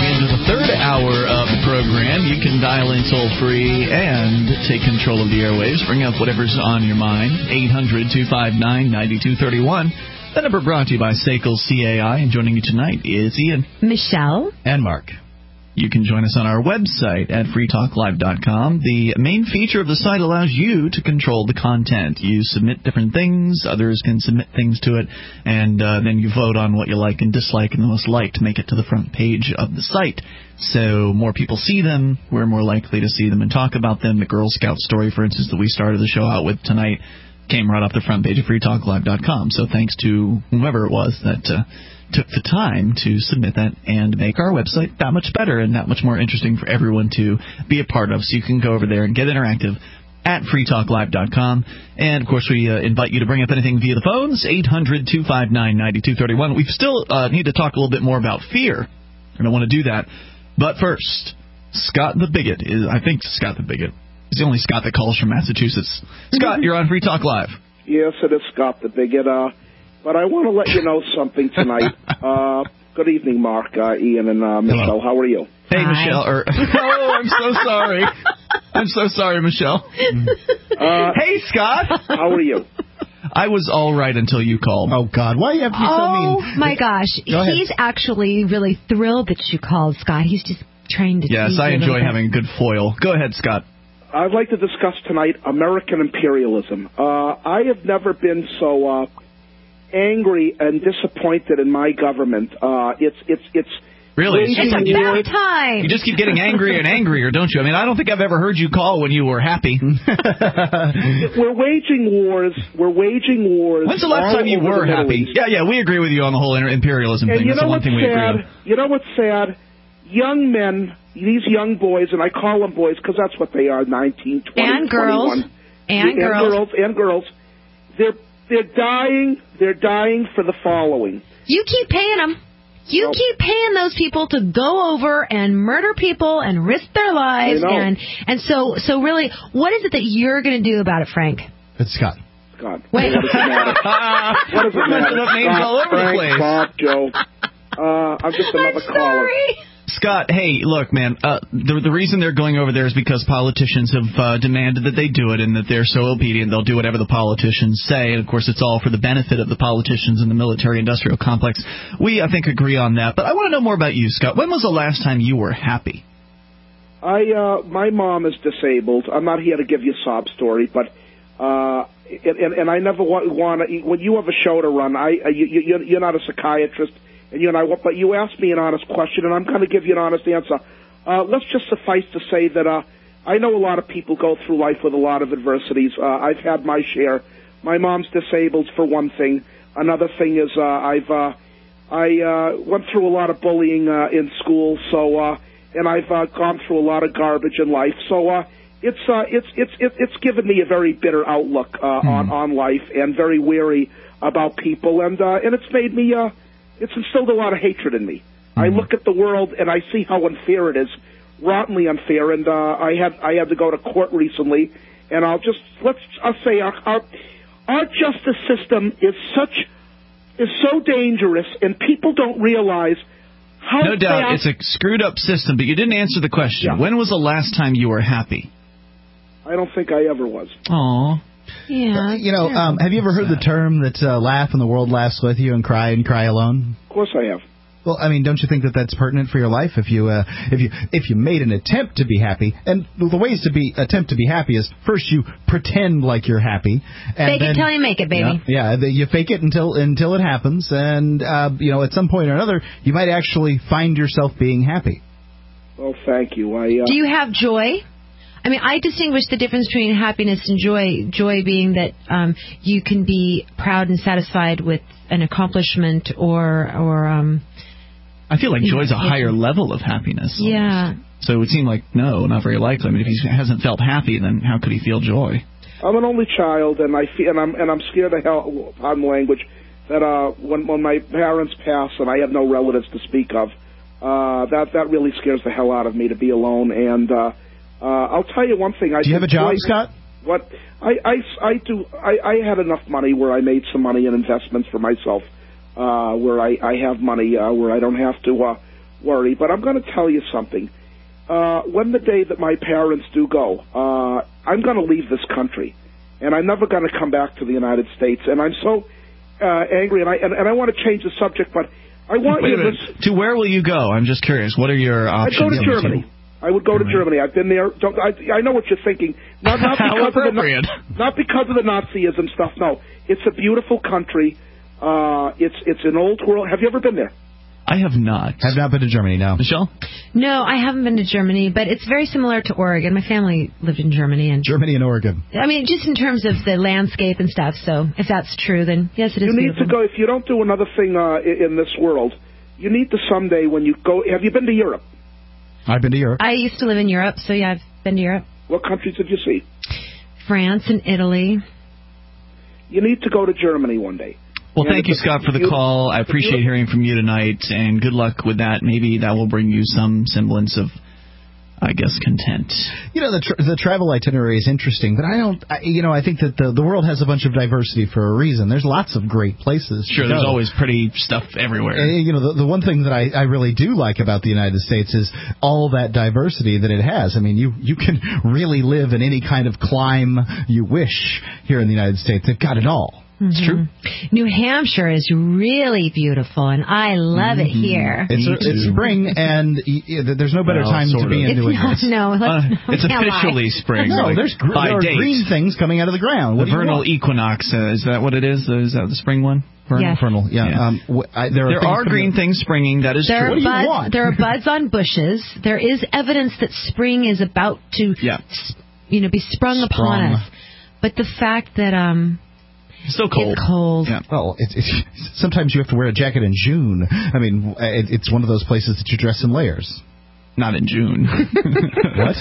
into the third hour of the program. You can dial in toll-free and take control of the airwaves. Bring up whatever's on your mind. 800-259-9231. The number brought to you by Sekel CAI. And joining you tonight is Ian, Michelle, and Mark. You can join us on our website at freetalklive.com. The main feature of the site allows you to control the content. You submit different things, others can submit things to it, and then you vote on what you like and dislike and the most liked to make it to the front page of the site. So more people see them, we're more likely to see them and talk about them. The Girl Scout story, for instance, that we started the show out with tonight, came right off the front page of freetalklive.com. So thanks to whomever it was that took the time to submit that and make our website that much better and that much more interesting for everyone to be a part of. So you can go over there and get interactive at freetalklive.com. And, of course, we invite you to bring up anything via the phones, 800-259-9231. We still need to talk a little bit more about fear, and I want to do that. But first, Scott the Bigot is, I think Scott the Bigot is the only Scott that calls from Massachusetts. Scott, you're on Free Talk Live. Yes, it is Scott the Bigot. But I want to let you know something tonight. Good evening, Mark, Ian, and Michelle. How are you? Hey, hi. Michelle. Oh, I'm so sorry. I'm so sorry, Michelle. Hey, Scott. How are you? I was all right until you called. Oh, God. Why do you have to be so mean? Oh, my gosh. He's actually really thrilled that you called, Scott. He's just trying to... Yes, I enjoy having a good foil. Go ahead, Scott. I'd like to discuss tonight American imperialism. I have never been so... angry and disappointed in my government. It's really. It's about time. You just keep getting angrier and angrier, don't you? I mean, I don't think I've ever heard you call when you were happy. We're waging wars. When's the last time you were happy? Yeah, we agree with you on the whole imperialism thing. That's the one thing we agree on. You know what's sad? Young men, these young boys, and I call them boys because that's what they are, 19, 20, and 21. And girls. They're dying for the following. You keep paying them. You keep paying those people to go over and murder people and risk their lives. And so really, what is it that you're going to do about it, Frank? It's Scott. Scott. Wait. What does it matter? We're messing up names all over the place. Bob, Joe. I'm just another caller. Scott, hey, look, man, the reason they're going over there is because politicians have demanded that they do it and that they're so obedient they'll do whatever the politicians say. And, of course, it's all for the benefit of the politicians and the military-industrial complex. We, I think, agree on that. But I want to know more about you, Scott. When was the last time you were happy? My mom is disabled. I'm not here to give you a sob story, but and I never want to. When you have a show to run, you're not a psychiatrist. But you asked me an honest question, and I'm going to give you an honest answer. Let's just suffice to say that I know a lot of people go through life with a lot of adversities. I've had my share. My mom's disabled, for one thing. Another thing is I went through a lot of bullying in school, and I've gone through a lot of garbage in life. So it's given me a very bitter outlook on life and very weary about people, and it's made me. It's instilled a lot of hatred in me. I look at the world and I see how unfair it is, rottenly unfair. And I had to go to court recently, and I'll say our justice system is so dangerous, and people don't realize how. No doubt, it's a screwed up system. But you didn't answer the question. Yeah. When was the last time you were happy? I don't think I ever was. Aww. Yeah. Have you ever heard the term that laugh and the world laughs with you and cry alone? Of course I have. Well, I mean, don't you think that that's pertinent for your life? If you made an attempt to be happy, and the ways to attempt to be happy is first you pretend like you're happy, and fake it till you make it, baby. Yeah, you fake it until it happens, and at some point or another you might actually find yourself being happy. Well, thank you. Do you have joy? I mean, I distinguish the difference between happiness and joy. Joy being that you can be proud and satisfied with an accomplishment or I feel like joy's a higher level of happiness. Almost. Yeah. So it would seem like, no, not very likely. I mean, if he hasn't felt happy, then how could he feel joy? I'm an only child, and I'm scared to hell, pardon the language, that when my parents pass and I have no relatives to speak of, that really scares the hell out of me to be alone. And I'll tell you one thing. Do you have a job, Scott? What I do. I had enough money where I made some money in investments for myself, where I have money where I don't have to worry, but I'm going to tell you something. When the day that my parents do go, I'm going to leave this country, and I'm never going to come back to the United States. And I'm so angry, and I want to change the subject, but I want you to listen. To where will you go? I'm just curious. What are your options? I'd go to Germany. I would go to Germany. I've been there. I know what you're thinking. Not How appropriate. Not because of the Nazism stuff. No, it's a beautiful country. It's an old world. Have you ever been there? I have not. Have not been to Germany, no. Michelle? No, I haven't been to Germany, but it's very similar to Oregon. My family lived in Germany. Germany and Oregon. I mean, just in terms of the landscape and stuff, so if that's true, then yes, it is You need beautiful. to go. If you don't do another thing in this world, you need to someday when you go. Have you been to Europe? I've been to Europe. I used to live in Europe, so yeah, I've been to Europe. What countries did you see? France and Italy. You need to go to Germany one day. Well, thank you, Scott, for the call. I appreciate hearing from you tonight, and good luck with that. Maybe that will bring you some semblance of, I guess, content. You know, the travel itinerary is interesting, but I think that the world has a bunch of diversity for a reason. There's lots of great places. Sure, there's always pretty stuff everywhere. You know, the one thing that I really do like about the United States is all that diversity that it has. I mean, you can really live in any kind of clime you wish here in the United States. They've got it all. It's true. New Hampshire is really beautiful, and I love it here. It's spring, and there's no better time to be in New England. It's officially spring. No, there are green things coming out of the ground. The vernal equinox, is that what it is? Is that the spring one? Vernal, yeah. There are green things springing, that is true. There are buds on bushes. There is evidence that spring is about to be sprung upon us. But the fact that... It's still cold. It's cold. Yeah. Well, sometimes you have to wear a jacket in June. I mean, it's one of those places that you dress in layers. Not in June. What?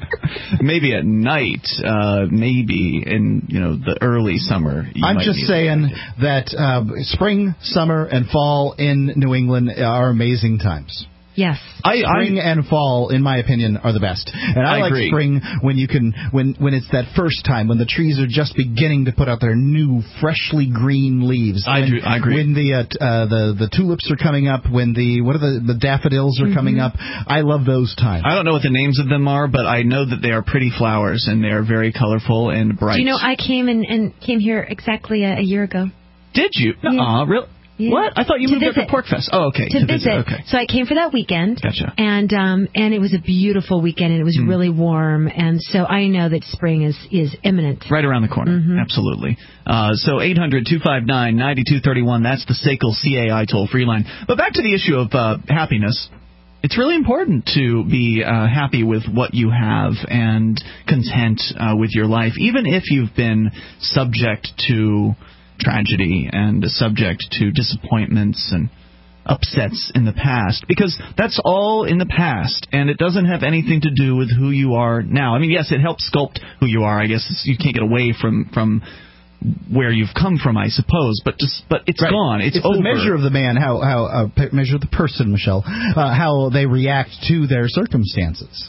Maybe at night. Maybe in the early summer. I'm just saying that spring, summer, and fall in New England are amazing times. Yes. Spring and fall, in my opinion, are the best. And I like agree. Spring when when it's that first time, when the trees are just beginning to put out their new, freshly green leaves. I agree. When the tulips are coming up, when the daffodils are coming up. I love those times. I don't know what the names of them are, but I know that they are pretty flowers, and they are very colorful and bright. Do you know, I came here exactly a year ago. Did you? Yeah. Really? Yeah. What? I thought you moved there for Porkfest. Oh, okay. To visit. Okay. So I came for that weekend. Gotcha. And it was a beautiful weekend, and it was really warm. And so I know that spring is imminent. Right around the corner. Mm-hmm. Absolutely. So 800-259-9231. That's the SACL CAI toll-free line. But back to the issue of happiness. It's really important to be happy with what you have and content with your life, even if you've been subject to tragedy and subject to disappointments and upsets in the past, because that's all in the past, and it doesn't have anything to do with who you are now. I mean, yes, it helps sculpt who you are. I guess you can't get away from where you've come from, I suppose, but it's gone. It's over. The measure of the man, how measure of the person, Michelle, how they react to their circumstances.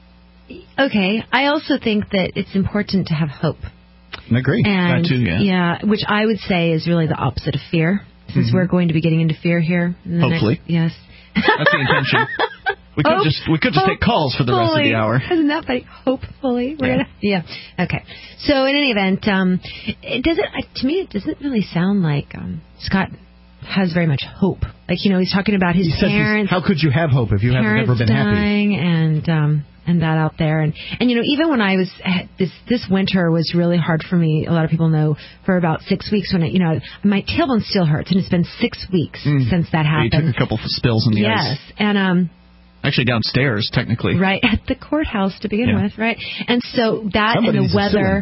Okay, I also think that it's important to have hope. I agree. And, that too, yeah. Which I would say is really the opposite of fear, since we're going to be getting into fear here. Hopefully. Yes. That's the intention. We could just take calls for the rest of the hour. Isn't that funny? Hopefully. Yeah. Okay. So in any event, to me, it doesn't really sound like Scott has very much hope. Like, he's talking about his parents. How could you have hope if you have never been dying happy? And that out there. And even when I was, this winter was really hard for me. A lot of people know, for about 6 weeks when my tailbone still hurts, and it's been 6 weeks since that happened. You took a couple of spills in the ice. Yes. And, actually downstairs, technically. Right, at the courthouse to begin with, right? And so that and the weather,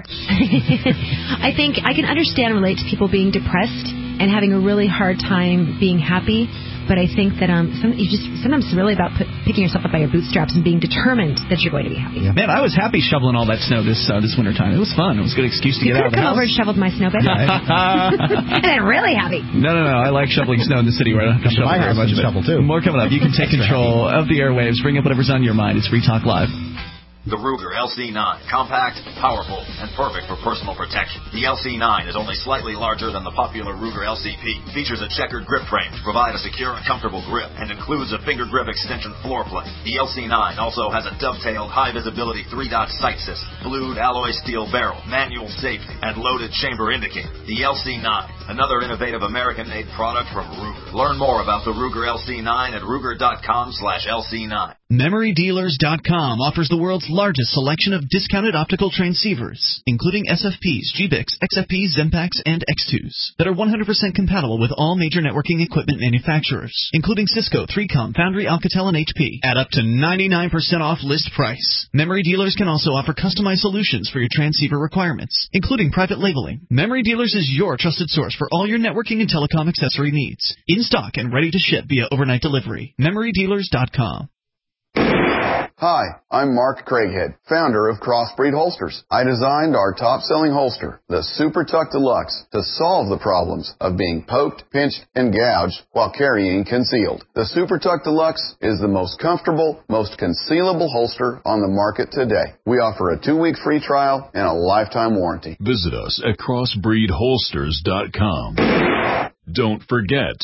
I think I can understand and relate to people being depressed and having a really hard time being happy. But I think that sometimes it's really about picking yourself up by your bootstraps and being determined that you're going to be happy. Yeah. Man, I was happy shoveling all that snow this winter time. It was fun. It was a good excuse to get out of the house. You could have come over and shoveled my snow, baby. And I'm really happy. No. I like shoveling snow in the city where I don't have to shovel very much of it. Shovel too. More coming up. You can take control of the airwaves. Bring up whatever's on your mind. It's Free Talk Live. The Ruger LC9. Compact, powerful, and perfect for personal protection. The LC9 is only slightly larger than the popular Ruger LCP. Features a checkered grip frame to provide a secure and comfortable grip, and includes a finger grip extension floor plate. The LC9 also has a dovetailed high-visibility 3-dot sight system, blued alloy steel barrel, manual safety, and loaded chamber indicator. The LC9, another innovative American-made product from Ruger. Learn more about the Ruger LC9 at Ruger.com/LC9. MemoryDealers.com offers the world's largest selection of discounted optical transceivers, including SFPs, GBICs, XFPs, Zempax, and X2s, that are 100% compatible with all major networking equipment manufacturers, including Cisco, 3Com, Foundry, Alcatel, and HP, at up to 99% off list price. Memory Dealers can also offer customized solutions for your transceiver requirements, including private labeling. Memory Dealers is your trusted source for all your networking and telecom accessory needs, in stock and ready to ship via overnight delivery. MemoryDealers.com. Hi, I'm Mark Craighead, founder of Crossbreed Holsters. I designed our top-selling holster, the Super Tuck Deluxe, to solve the problems of being poked, pinched, and gouged while carrying concealed. The Super Tuck Deluxe is the most comfortable, most concealable holster on the market today. We offer a 2-week free trial and a lifetime warranty. Visit us at crossbreedholsters.com. Don't forget,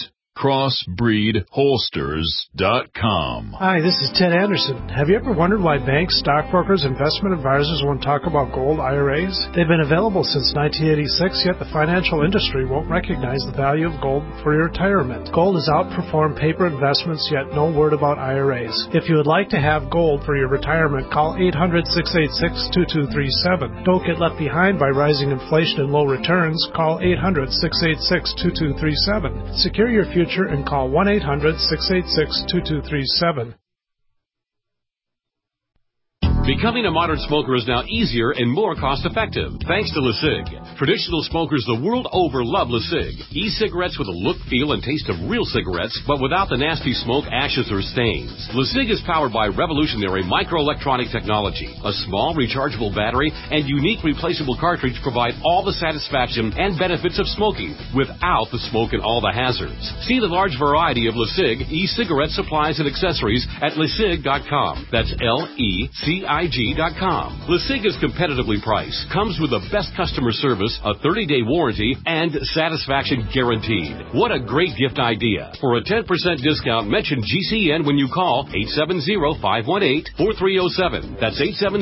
crossbreedholsters.com. Hi, this is Ted Anderson. Have you ever wondered why banks, stockbrokers, investment advisors won't talk about gold IRAs? They've been available since 1986, yet the financial industry won't recognize the value of gold for your retirement. Gold has outperformed paper investments, yet no word about IRAs. If you would like to have gold for your retirement, call 800-686-2237. Don't get left behind by rising inflation and low returns. Call 800-686-2237. Secure your future and call 1-800-686-2237. Becoming a modern smoker is now easier and more cost-effective, thanks to LeSig. Traditional smokers the world over love LeSig. E-cigarettes with a look, feel, and taste of real cigarettes, but without the nasty smoke, ashes, or stains. LeSig is powered by revolutionary microelectronic technology. A small, rechargeable battery and unique replaceable cartridge provide all the satisfaction and benefits of smoking, without the smoke and all the hazards. See the large variety of LeSig e-cigarette supplies and accessories at LeSig.com. That's LECIG.com. LeSig is competitively priced, comes with the best customer service, a 30-day warranty, and satisfaction guaranteed. What a great gift idea. For a 10% discount, mention GCN when you call 870-518-4307. That's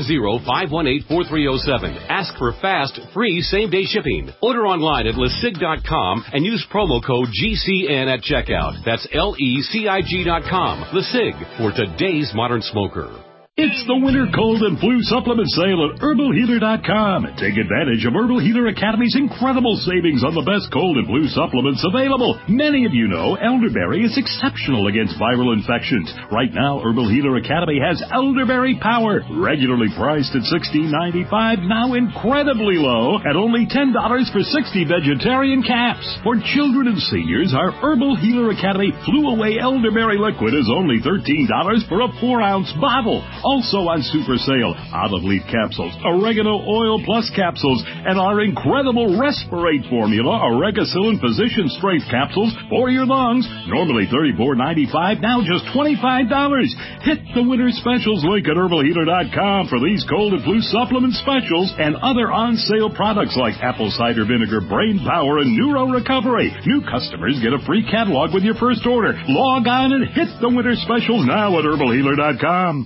870-518-4307. Ask for fast, free, same-day shipping. Order online at LeSig.com and use promo code GCN at checkout. That's LECIG.com. LeSig, for today's modern smoker. It's the winter cold and flu supplement sale at HerbalHealer.com. Take advantage of Herbal Healer Academy's incredible savings on the best cold and flu supplements available. Many of you know elderberry is exceptional against viral infections. Right now, Herbal Healer Academy has Elderberry Power, regularly priced at $16.95, now incredibly low at only $10 for 60 vegetarian caps. For children and seniors, our Herbal Healer Academy Flu Away Elderberry Liquid is only $13 for a 4-ounce bottle. Also on super sale, olive leaf capsules, oregano oil plus capsules, and our incredible Respirate formula, Oregacillin Physician Strength capsules for your lungs. Normally $34.95, now just $25. Hit the winter specials link at HerbalHealer.com for these cold and flu supplement specials and other on-sale products like apple cider vinegar, brain power, and neuro recovery. New customers get a free catalog with your first order. Log on and hit the winter specials now at HerbalHealer.com.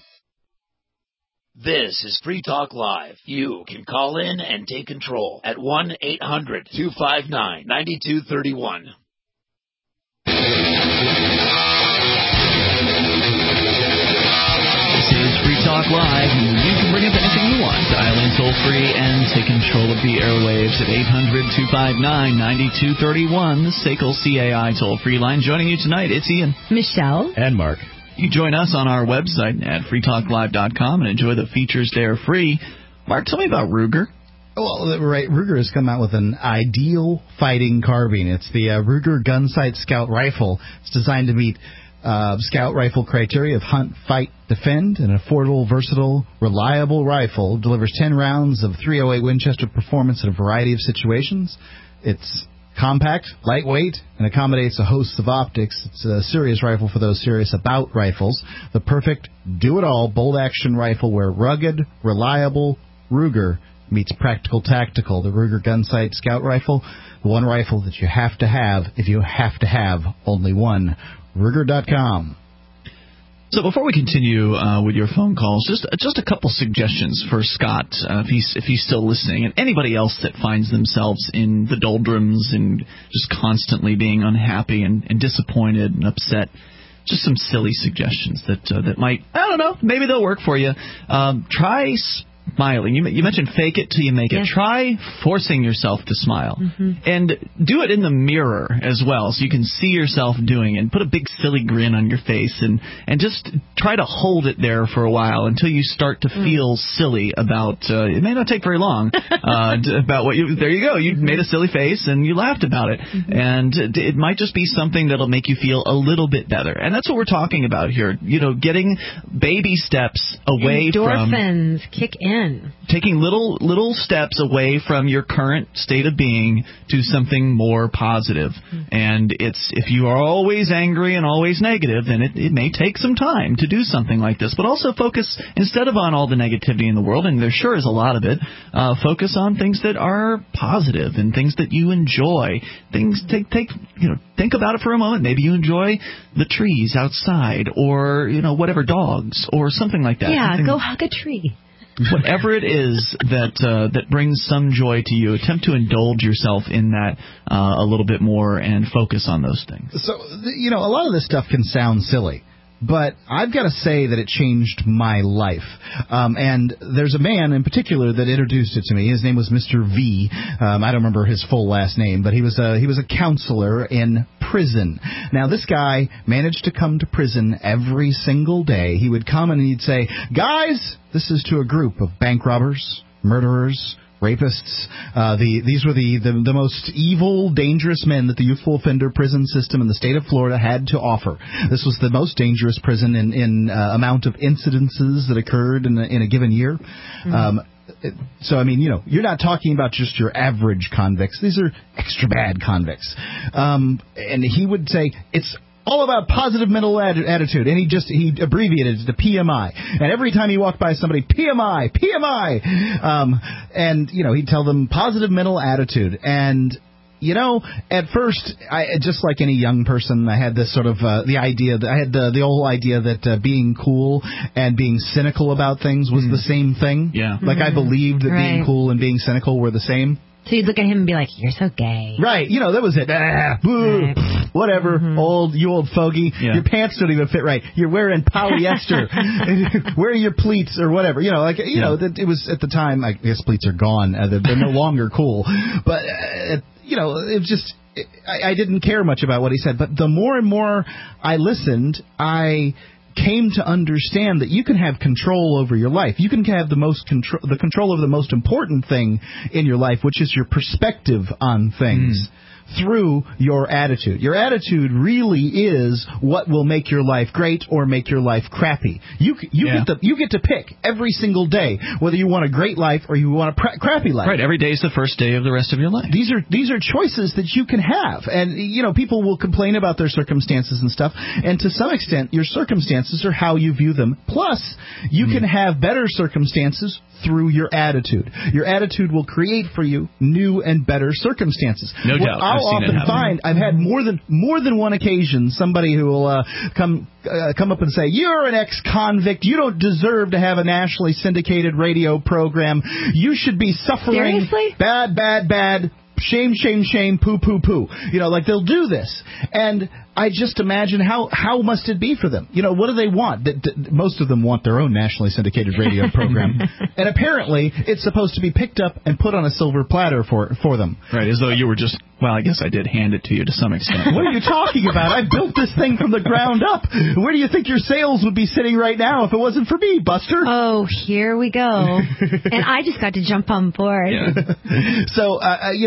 This is Free Talk Live. You can call in and take control at 1-800-259-9231. This is Free Talk Live. You can bring up anything you want. Dial in toll-free and take control of the airwaves at 800-259-9231, the SACL CAI toll-free line. Joining you tonight, it's Ian, Michelle, and Mark. You join us on our website at freetalklive.com and enjoy the features there free. Mark, tell me about Ruger. Well, right, Ruger has come out with an ideal fighting carbine. It's the Ruger Gunsight Scout Rifle. It's designed to meet Scout rifle criteria of hunt, fight, defend. An affordable, versatile, reliable rifle delivers 10 rounds of .308 Winchester performance in a variety of situations. It's Compact, lightweight, and accommodates a host of optics. It's a serious rifle for those serious about rifles. The perfect do-it-all bolt-action rifle where rugged, reliable Ruger meets practical tactical. The Ruger Gunsight Scout Rifle, the one rifle that you have to have if you have to have only one. Ruger.com. So before we continue with your phone calls, just a couple suggestions for Scott, if he's still listening, and anybody else that finds themselves in the doldrums and just constantly being unhappy and disappointed and upset. Just some silly suggestions that might, I don't know, maybe they'll work for you. Try smiling. You mentioned fake it till you make it. Try forcing yourself to smile. And do it in the mirror as well, so you can see yourself doing it. And put a big silly grin on your face and just try to hold it there for a while until you start to feel silly about, it may not take very long, about what there you go. You made a silly face and you laughed about it. And it might just be something that'll make you feel a little bit better. And that's what we're talking about here. You know, getting baby steps away from... Endorphins kick in. Taking little steps away from your current state of being to something more positive. And if you are always angry and always negative, then it may take some time to do something like this. But also focus, instead of on all the negativity in the world, and there sure is a lot of it, focus on things that are positive and things that you enjoy. Think about it for a moment. Maybe you enjoy the trees outside, or whatever, dogs or something like that. Yeah, go hug a tree. Whatever it is that brings some joy to you, attempt to indulge yourself in that a little bit more and focus on those things. So, a lot of this stuff can sound silly, but I've got to say that it changed my life. And there's a man in particular that introduced it to me. His name was Mr. V. I don't remember his full last name, but he was a counselor in prison. Now, this guy managed to come to prison every single day. He would come and he'd say, "Guys, this is to a group of bank robbers, murderers, rapists. These were the most evil, dangerous men that the youthful offender prison system in the state of Florida had to offer. This was the most dangerous prison in amount of incidences that occurred in a given year." So, you're not talking about just your average convicts. These are extra bad convicts. And he would say, it's all about positive mental attitude, and he abbreviated it to PMI. And every time he walked by somebody, PMI. And he'd tell them positive mental attitude. And at first, just like any young person, I had this sort of the idea that I had the old idea that being cool and being cynical about things was the same thing. Yeah, like I believed that being cool and being cynical were the same. So you'd look at him and be like, "You're so gay." Right. That was it. Boo, whatever. You old fogey. Yeah. Your pants don't even fit right. You're wearing polyester. Wear your pleats or whatever. That it was at the time. I guess pleats are gone. They're no longer cool. But it was just. I didn't care much about what he said. But the more and more I listened, I came to understand that you can have control over your life. You can have the control over the most important thing in your life, which is your perspective on things. Through your attitude. Your attitude really is what will make your life great or make your life crappy. You get to pick every single day whether you want a great life or you want a crappy life. Right. Every day is the first day of the rest of your life. These are choices that you can have. And, people will complain about their circumstances and stuff. And to some extent, your circumstances are how you view them. Plus, you can have better circumstances through your attitude. Your attitude will create for you new and better circumstances. No doubt. I'll often find I've had more than one occasion somebody who will come up and say, "You're an ex-convict. You don't deserve to have a nationally syndicated radio program. You should be suffering." Seriously? Bad. Shame, poo. Like they'll do this. And I just imagine how must it be for them? What do they want? Most of them want their own nationally syndicated radio program. And apparently it's supposed to be picked up and put on a silver platter for them. Right, as though you were just, well, I guess I did hand it to you to some extent. What are you talking about? I built this thing from the ground up. Where do you think your sales would be sitting right now if it wasn't for me, Buster? Oh, here we go. And I just got to jump on board. Yeah. So,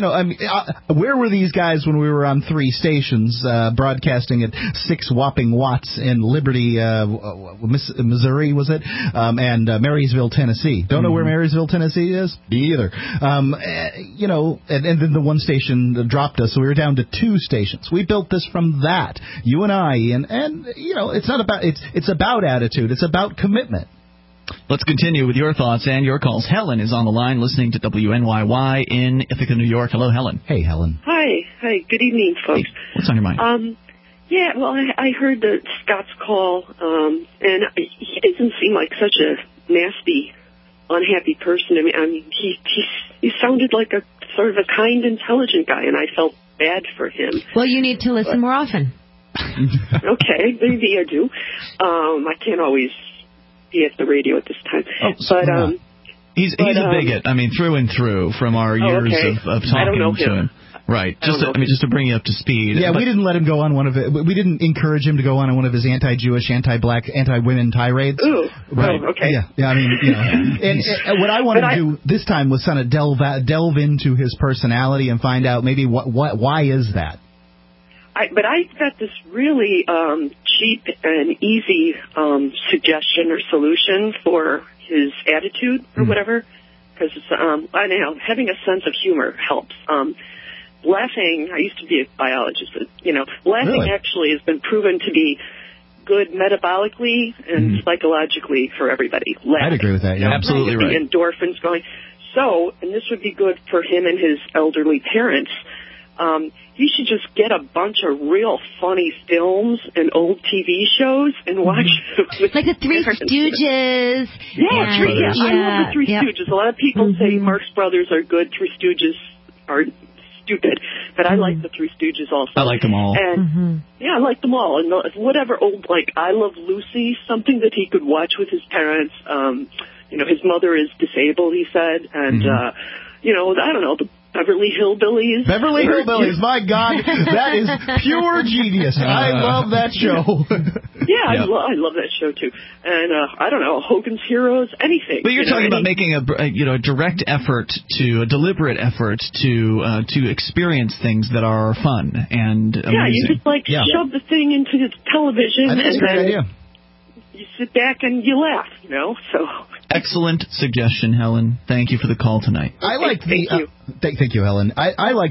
where were these guys when we were on 3 stations broadcasting at 6 whopping watts in Liberty, Missouri, was it? And Marysville, Tennessee. Don't know where Marysville, Tennessee is? Me either. And then the one station dropped us, so we were down to 2 stations. We built this from that, you and I, and you know, it's not about it's about attitude. It's about commitment. Let's continue with your thoughts and your calls. Helen is on the line listening to WNYY in Ithaca, New York. Hello, Helen. Hey, Helen. Hi. Good evening, folks. Hey, what's on your mind? Yeah, well, I heard Scott's call, and he doesn't seem like such a nasty, unhappy person. I mean, he sounded like a sort of a kind, intelligent guy, and I felt bad for him. Well, you need to listen more often. Okay, maybe I do. I can't always be at the radio at this time. But he's a bigot. I mean, through and through from our years of talking to him. Right. Just to bring you up to speed. Yeah, we didn't let him go on we didn't encourage him to go on one of his anti-Jewish, anti-black, anti-women tirades. Ooh. Right. Oh, okay. Yeah. I mean, you know, and what I wanted to do this time was kind of delve into his personality and find out maybe why is that. But I got this really cheap and easy suggestion or solution for his attitude or whatever, because I know having a sense of humor helps. Laughing, I used to be a biologist, but, you know, laughing actually has been proven to be good metabolically and psychologically for everybody. Laughing. I'd agree with that, yeah. Absolutely right. The endorphins going. So, and this would be good for him and his elderly parents, you should just get a bunch of real funny films and old TV shows and watch them. Like the Three Stooges. I love the Three Stooges. A lot of people say Marx Brothers are good, Three Stooges are stupid, but I like the Three Stooges also. I like them all. And yeah, I like them all. And whatever old, like I Love Lucy, something that he could watch with his parents. You know, his mother is disabled, he said, and you know, I don't know, the Beverly Hillbillies. Beverly Hillbillies, my God, that is pure genius. I love that show. I love that show too. And I don't know, Hogan's Heroes, anything. But you're talking about making a direct effort a deliberate effort to experience things that are fun and amazing. Yeah, you just shove the thing into the television. I think that's a great idea. You sit back and you laugh, you know. So excellent suggestion, Helen. Thank you for the call tonight. I like thank you, Helen. I like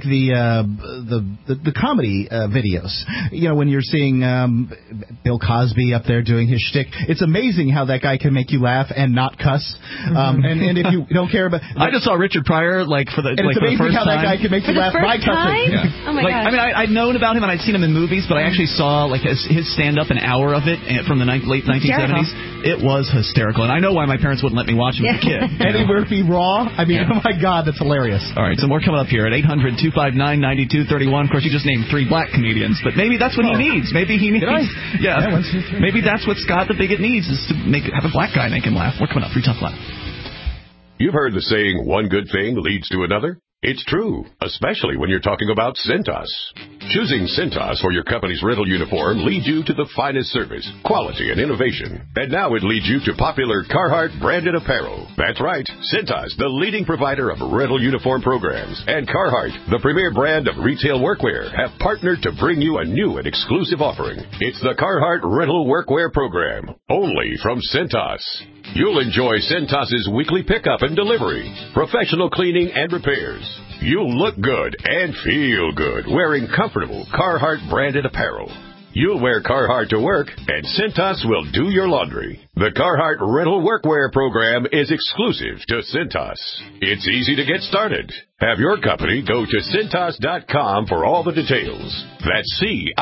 the comedy videos. You know, when you're seeing Bill Cosby up there doing his shtick, it's amazing how that guy can make you laugh and not cuss. And if you don't care about, I just saw Richard Pryor for the it's amazing for the first how time. that guy can make you laugh by cussing. Yeah. Oh my God. I mean, I'd known about him and I'd seen him in movies, but I actually saw his stand up, an hour of it from the late 1970s. It was hysterical, and I know why my parents wouldn't let me watch him as a kid. Eddie Murphy Raw. I mean, oh my God, that's hilarious. All right, so more coming up here at 800-259-9231. Of course, you just named 3 black comedians, but maybe that's what he needs. Maybe he needs. Maybe that's what Scott the Bigot needs is to have a black guy make him laugh. We're coming up. Free Talk Live. You've heard the saying, one good thing leads to another. It's true, especially when you're talking about Cintas. Choosing Cintas for your company's rental uniform leads you to the finest service, quality, and innovation. And now it leads you to popular Carhartt branded apparel. That's right, Cintas, the leading provider of rental uniform programs, and Carhartt, the premier brand of retail workwear, have partnered to bring you a new and exclusive offering. It's the Carhartt Rental Workwear Program, only from Cintas. You'll enjoy Cintas' weekly pickup and delivery, professional cleaning and repairs. You'll look good and feel good wearing comfortable Carhartt branded apparel. You'll wear Carhartt to work, and Cintas will do your laundry. The Carhartt Rental Workwear Program is exclusive to Cintas. It's easy to get started. Have your company go to Cintas.com for all the details. That's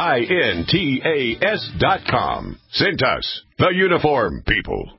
CINTAS.com. Cintas, the uniform people.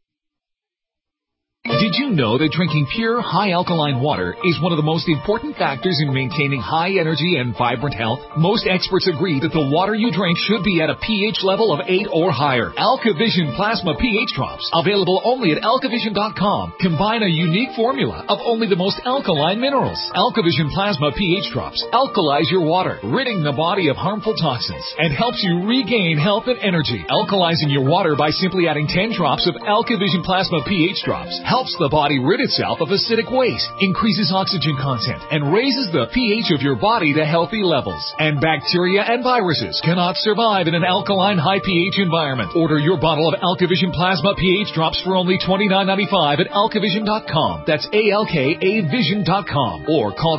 Did you know that drinking pure, high-alkaline water is one of the most important factors in maintaining high energy and vibrant health? Most experts agree that the water you drink should be at a pH level of 8 or higher. AlkaVision Plasma pH Drops, available only at alkavision.com, combine a unique formula of only the most alkaline minerals. AlkaVision Plasma pH Drops alkalize your water, ridding the body of harmful toxins, and helps you regain health and energy. Alkalizing your water by simply adding 10 drops of AlkaVision Plasma pH Drops helps helps the body rid itself of acidic waste, increases oxygen content, and raises the pH of your body to healthy levels. And bacteria and viruses cannot survive in an alkaline high pH environment. Order your bottle of AlkaVision Plasma pH drops for only $29.95 at alkavision.com. That's ALKAvision.com. Or call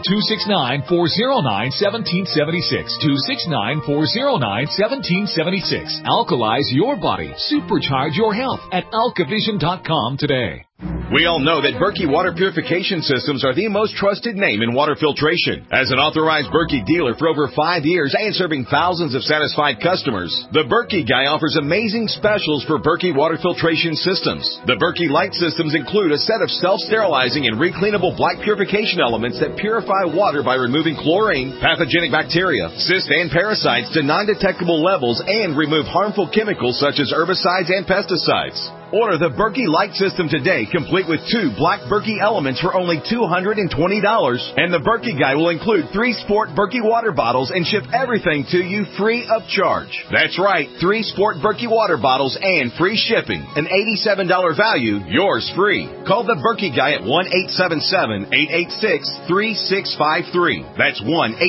269-409-1776. 269-409-1776. Alkalize your body. Supercharge your health at alkavision.com today. We all know that Berkey Water Purification Systems are the most trusted name in water filtration. As an authorized Berkey dealer for over 5 years and serving thousands of satisfied customers, the Berkey Guy offers amazing specials for Berkey Water Filtration Systems. The Berkey Light Systems include a set of self-sterilizing and recleanable black purification elements that purify water by removing chlorine, pathogenic bacteria, cysts, and parasites to non-detectable levels and remove harmful chemicals such as herbicides and pesticides. Order the Berkey Light System today, complete with 2 black Berkey elements for only $220. And the Berkey Guy will include 3 Sport Berkey water bottles and ship everything to you free of charge. That's right, 3 Sport Berkey water bottles and free shipping. An $87 value, yours free. Call the Berkey Guy at 1-877-886-3653. That's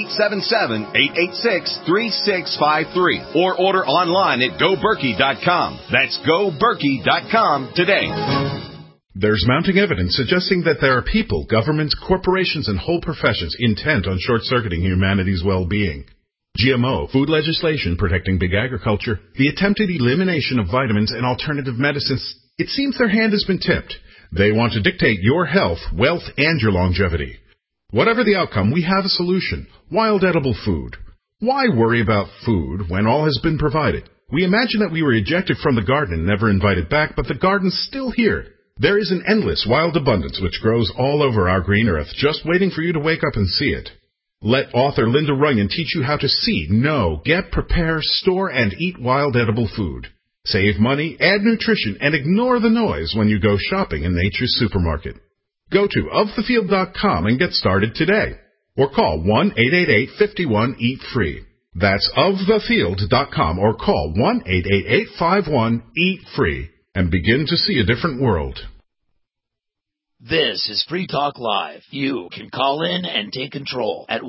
1-877-886-3653. Or order online at GoBerkey.com. That's GoBerkey.com today. There's mounting evidence suggesting that there are people, governments, corporations, and whole professions intent on short-circuiting humanity's well-being. GMO, food legislation protecting big agriculture, the attempted elimination of vitamins and alternative medicines, it seems their hand has been tipped. They want to dictate your health, wealth, and your longevity. Whatever the outcome, we have a solution. Wild edible food. Why worry about food when all has been provided? We imagine that we were ejected from the garden and never invited back, but the garden's still here. There is an endless wild abundance which grows all over our green earth, just waiting for you to wake up and see it. Let author Linda Runyon teach you how to see, know, get, prepare, store, and eat wild edible food. Save money, add nutrition, and ignore the noise when you go shopping in nature's supermarket. Go to ofthefield.com and get started today. Or call 1-888-51-EAT-FREE. That's ofthefield.com or call 1-888-51-EAT-FREE and begin to see a different world. This is Free Talk Live. You can call in and take control at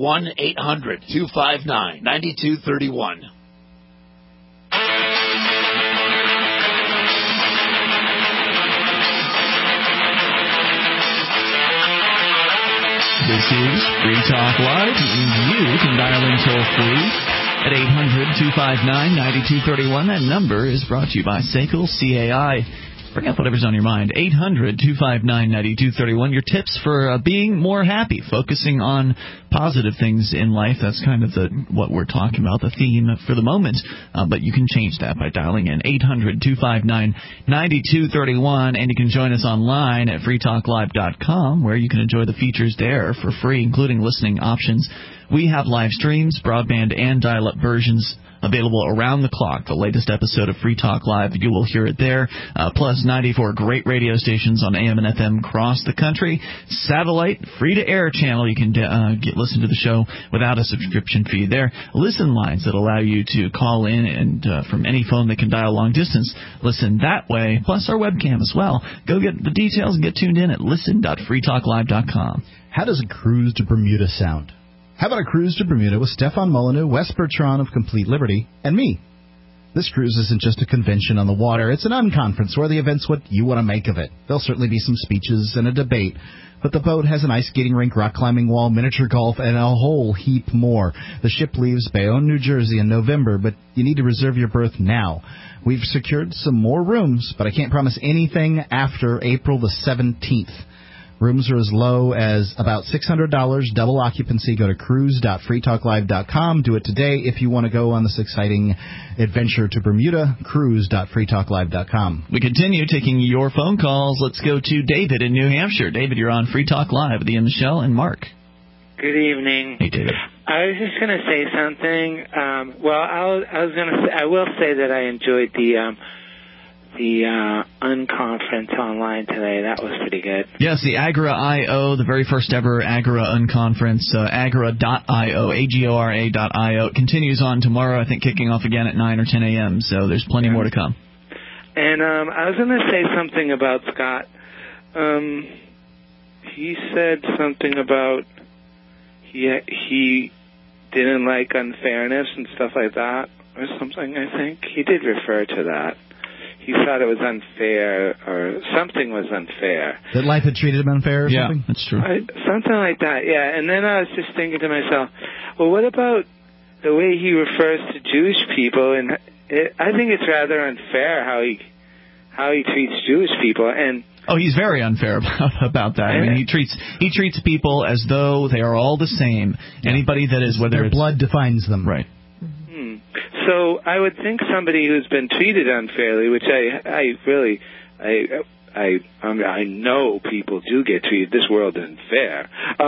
1-800-259-9231. This is Free Talk Live. You can dial in toll-free at 800-259-9231. That number is brought to you by SACL CAI. Bring up whatever's on your mind. 800-259-9231. Your tips for being more happy, focusing on positive things in life. That's kind of what we're talking about, the theme for the moment. But you can change that by dialing in 800-259-9231. And you can join us online at freetalklive.com, where you can enjoy the features there for free, including listening options. We have live streams, broadband, and dial-up versions available around the clock. The latest episode of Free Talk Live, you will hear it there, plus 94 great radio stations on AM and FM across the country. Satellite, free-to-air channel. You can listen to the show without a subscription fee there. Listen lines that allow you to call in and from any phone that can dial long distance. Listen that way, plus our webcam as well. Go get the details and get tuned in at listen.freetalklive.com. How does a cruise to Bermuda sound? How about a cruise to Bermuda with Stefan Molyneux, Wes Bertrand of Complete Liberty, and me? This cruise isn't just a convention on the water. It's an unconference where the event's what you want to make of it. There'll certainly be some speeches and a debate, but the boat has an ice skating rink, rock climbing wall, miniature golf, and a whole heap more. The ship leaves Bayonne, New Jersey in November, but you need to reserve your berth now. We've secured some more rooms, but I can't promise anything after April the 17th. Rooms are as low as about $600, double occupancy. Go to cruise.freetalklive.com. Do it today if you want to go on this exciting adventure to Bermuda. Cruise.freetalklive.com. We continue taking your phone calls. Let's go to David in New Hampshire. David, you're on Free Talk Live with Ian, Michelle, and Mark. Good evening. Hey, David. I was just going to say something. I will say that I enjoyed the unconference online today. That was pretty good. Yes, the Agora.io, the very first ever Agora unconference, Agora.io, Agora.io. It continues on tomorrow, I think, kicking off again at 9 or 10 a.m., so there's plenty more to come. And I was going to say something about Scott he said something about he didn't like unfairness and stuff like that, or something. I think he did refer to that. He thought it was unfair, or something was unfair. That life had treated him unfair or something? Yeah, that's true. Something like that, yeah. And then I was just thinking to myself, well, what about the way he refers to Jewish people? And I think it's rather unfair how he treats Jewish people. And he's very unfair about that. I mean, he treats people as though they are all the same. Yeah. Anybody that is, whether their blood defines them, right? So I would think somebody who's been treated unfairly, which I know people do get treated. This world isn't fair,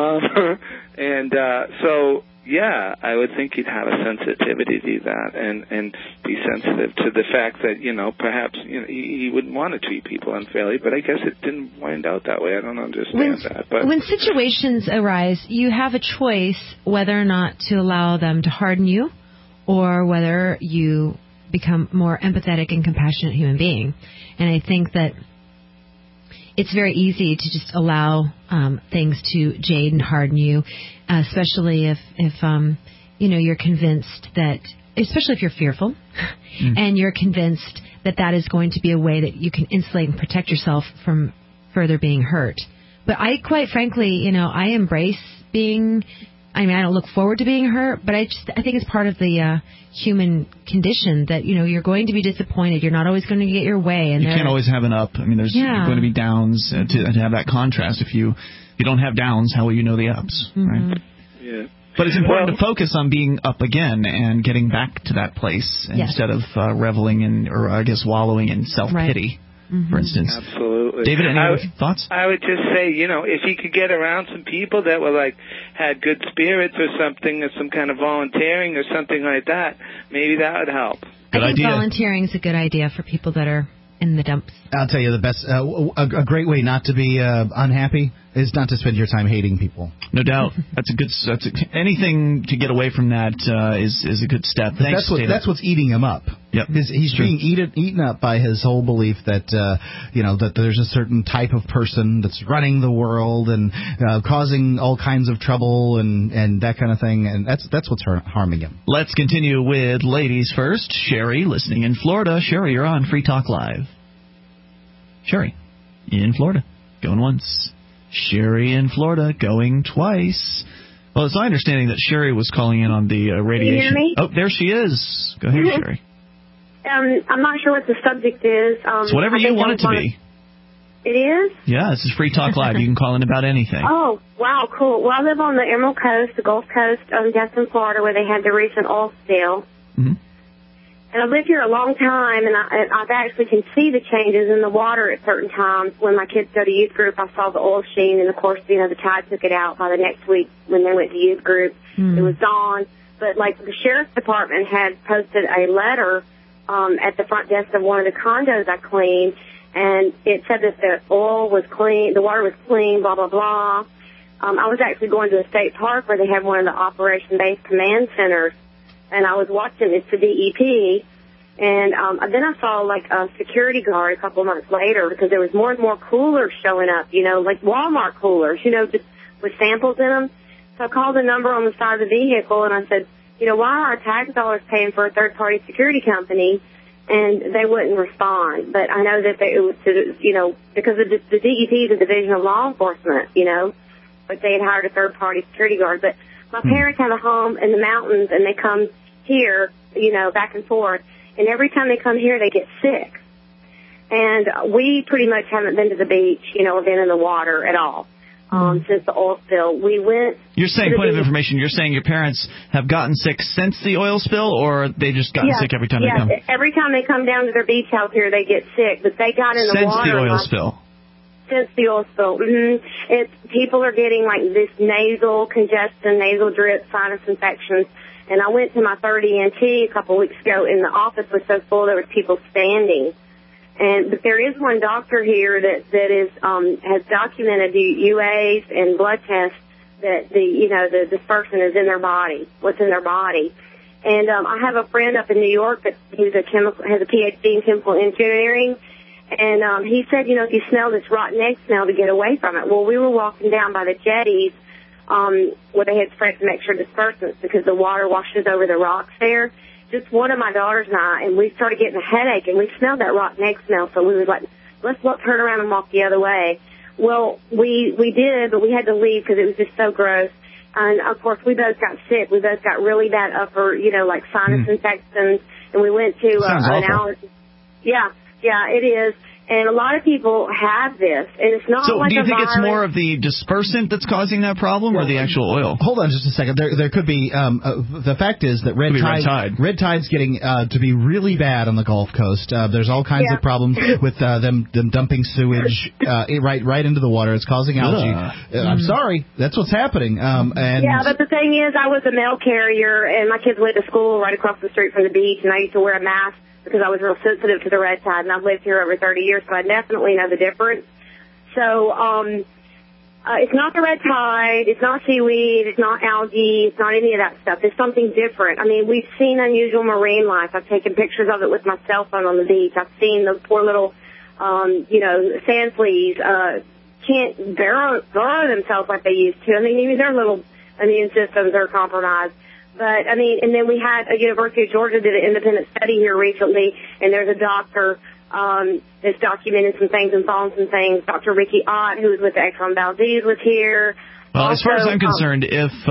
so yeah, I would think he'd have a sensitivity to that and be sensitive to the fact that perhaps he wouldn't want to treat people unfairly. But I guess it didn't wind out that way. I don't understand that. But when situations arise, you have a choice whether or not to allow them to harden you, or whether you become more empathetic and compassionate human being. And I think that it's very easy to just allow things to jade and harden you, especially if you're convinced that, especially if you're fearful, and you're convinced that is going to be a way that you can insulate and protect yourself from further being hurt. But I, quite frankly, I embrace being. I mean, I don't look forward to being hurt, but I think it's part of the human condition that, you're going to be disappointed. You're not always going to get your way. And you can't always have an up. I mean, there's going to be downs to have that contrast. If you don't have downs, how will you know the ups, right? Yeah. But it's important to focus on being up again and getting back to that place instead of reveling in, or I guess wallowing in self-pity. Right. For instance. Absolutely. David, any thoughts? I would just say, if he could get around some people that were had good spirits or something, or some kind of volunteering or something like that, maybe that would help. I think volunteering is a good idea for people that are in the dumps. I'll tell you the best, a great way not to be unhappy is not to spend your time hating people. No doubt. Anything to get away from that is a good step. Thanks, that's what's eating him up. Yep. He's being eaten up by his whole belief that that there's a certain type of person that's running the world and causing all kinds of trouble and that kind of thing, and that's what's harming him. Let's continue with ladies first. Sherry, listening in Florida. Sherry, you're on Free Talk Live. Sherry, in Florida, going once. Sherry in Florida, going twice. Well, it's my understanding that Sherry was calling in on the radiation. Can you hear me? Oh, there she is. Go ahead, Sherry. I'm not sure what the subject is. It's whatever you want it to be. It is? Yeah, this is Free Talk Live. You can call in about anything. Oh, wow, cool. Well, I live on the Emerald Coast, the Gulf Coast, down in Florida, where they had the recent oil spill. Mm-hmm. And I've lived here a long time, and I've actually can see the changes in the water at certain times. When my kids go to youth group, I saw the oil sheen, and of course, the tide took it out by the next week when they went to youth group. It was gone. But the sheriff's department had posted a letter at the front desk of one of the condos I cleaned, and it said that the oil was clean, the water was clean, blah, blah, blah. I was actually going to a state park where they have one of the operation-based command centers, and I was watching, it's the DEP, and then I saw a security guard a couple of months later because there was more and more coolers showing up, like Walmart coolers, just with samples in them. So I called the number on the side of the vehicle and I said, why are our tax dollars paying for a third-party security company? And they wouldn't respond. But I know that it was, because the DEP is a division of law enforcement, but they had hired a third-party security guard. But my parents have a home in the mountains, and they come here, back and forth. And every time they come here, they get sick. And we pretty much haven't been to the beach, or been in the water at all since the oil spill. We went. You're saying, point of information, you're saying your parents have gotten sick since the oil spill, or they just gotten sick every time they come? Every time they come down to their beach house here, they get sick. But they got in the water. Since the oil spill? Since the oil spill. People are getting this nasal congestion, nasal drip, sinus infections. And I went to my 30 ENT a couple of weeks ago, and the office was so full there was people standing. But there is one doctor here that is has documented the UAs and blood tests that this person is in their body, what's in their body. And I have a friend up in New York that has a PhD in chemical engineering, And he said, you know, if you smell this rotten egg smell, to get away from it. Well, we were walking down by the jetties where they had sprayed some extra dispersants because the water washes over the rocks there. Just one of my daughters and I, and we started getting a headache, and we smelled that rotten egg smell, so we was like, let's turn around and walk the other way. Well, we did, but we had to leave because it was just so gross. And, of course, we both got sick. We both got really bad upper, you know, like sinus infections, and we went to an allergy. Yeah, it is. And a lot of people have this, and it's not like a virus. So do you think it's more of the dispersant that's causing that problem or the actual oil? Hold on just a second. There could be, the fact is that red tide's getting to be really bad on the Gulf Coast. There's all kinds of problems with them dumping sewage right into the water. It's causing algae. I'm sorry. That's what's happening. But the thing is, I was a mail carrier, and my kids went to school right across the street from the beach, and I used to wear a mask because I was real sensitive to the red tide, and I've lived here over 30 years, so I definitely know the difference. So it's not the red tide, it's not seaweed, it's not algae, it's not any of that stuff. It's something different. I mean, we've seen unusual marine life. I've taken pictures of it with my cell phone on the beach. I've seen those poor little, sand fleas can't burrow themselves like they used to. I mean, even their little immune systems are compromised. But, I mean, and then we had University of Georgia did an independent study here recently, and there's a doctor that's documented some things and found some things. Dr. Ricky Ott, who was with the Exxon Valdez, was here. Well, as far as I'm concerned,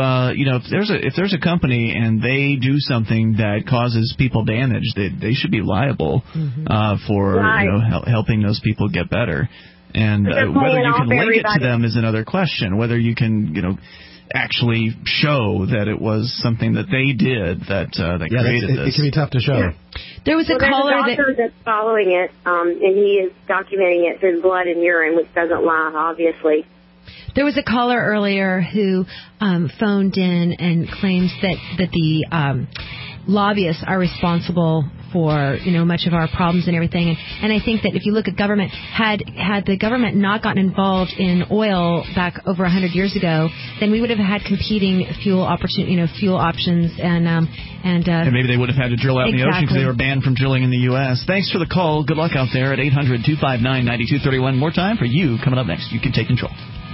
if there's a company and they do something that causes people damage, they should be liable for helping those people get better. And whether you can link it to them is another question. Whether you can, actually show that it was something that they did that created this. It can be tough to show. Yeah. There was a caller that's following it, and he is documenting it through blood and urine, which doesn't lie, obviously. There was a caller earlier who phoned in and claims that the lobbyists are responsible for much of our problems and everything, and I think that if you look at government, had the government not gotten involved in oil back over 100 years ago, then we would have had competing fuel options, and maybe they would have had to drill out in the ocean because they were banned from drilling in the U.S. Thanks for the call. Good luck out there at 800-259-9231. More time for you coming up next. You can take control.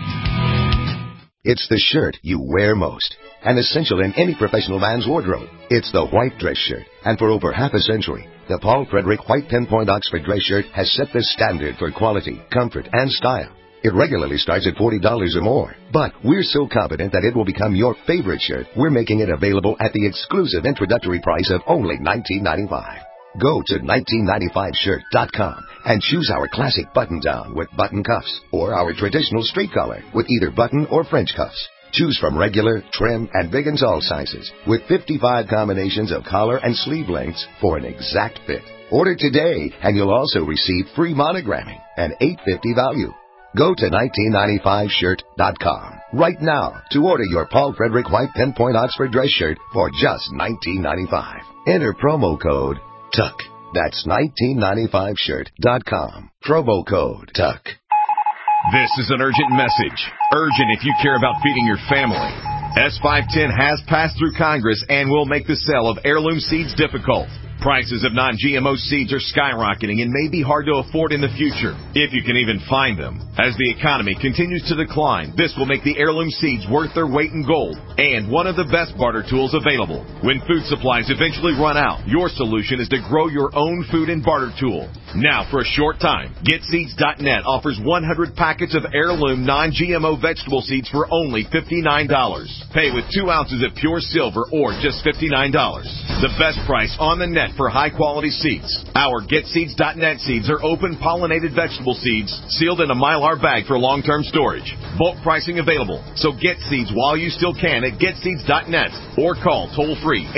It's the shirt you wear most, an essential in any professional man's wardrobe. It's the white dress shirt, and for over half a century, the Paul Frederick White 10-point Oxford dress shirt has set the standard for quality, comfort, and style. It regularly starts at $40 or more, but we're so confident that it will become your favorite shirt, we're making it available at the exclusive introductory price of only $19.95. Go to 1995shirt.com and choose our classic button-down with button cuffs or our traditional straight collar with either button or French cuffs. Choose from regular, trim, and big and tall sizes with 55 combinations of collar and sleeve lengths for an exact fit. Order today and you'll also receive free monogramming, an $8.50 value. Go to 1995shirt.com right now to order your Paul Frederick White 10-point Oxford dress shirt for just $19.95. Enter promo code TUCK. That's 1995shirt.com. Promo code TUCK. This is an urgent message. Urgent if you care about feeding your family. S510 has passed through Congress and will make the sale of heirloom seeds difficult. Prices of non-GMO seeds are skyrocketing and may be hard to afford in the future, if you can even find them. As the economy continues to decline, this will make the heirloom seeds worth their weight in gold and one of the best barter tools available. When food supplies eventually run out, your solution is to grow your own food and barter tool. Now, for a short time, GetSeeds.net offers 100 packets of heirloom non-GMO vegetable seeds for only $59. Pay with 2 ounces of pure silver or just $59. The best price on the net for high-quality seeds. Our GetSeeds.net seeds are open-pollinated vegetable seeds sealed in a Mylar bag for long-term storage. Bulk pricing available, so get seeds while you still can at GetSeeds.net or call toll-free